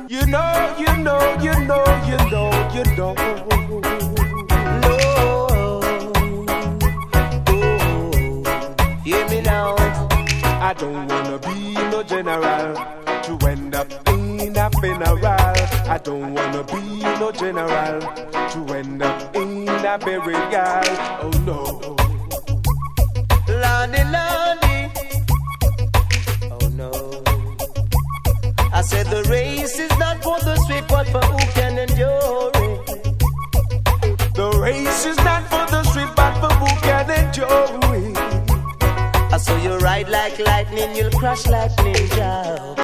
You know, you know, you know, you know, you know. No, oh, hear me now. I don't wanna be no general to end up in a funeral. I don't wanna be no general to end up in a burial. Oh no. Lordy, Lordy. Oh no. I said the race is not for the swift, but for who can endure it. The race is not for the swift, but for who can endure it. I saw you ride like lightning, you'll crash like ninja.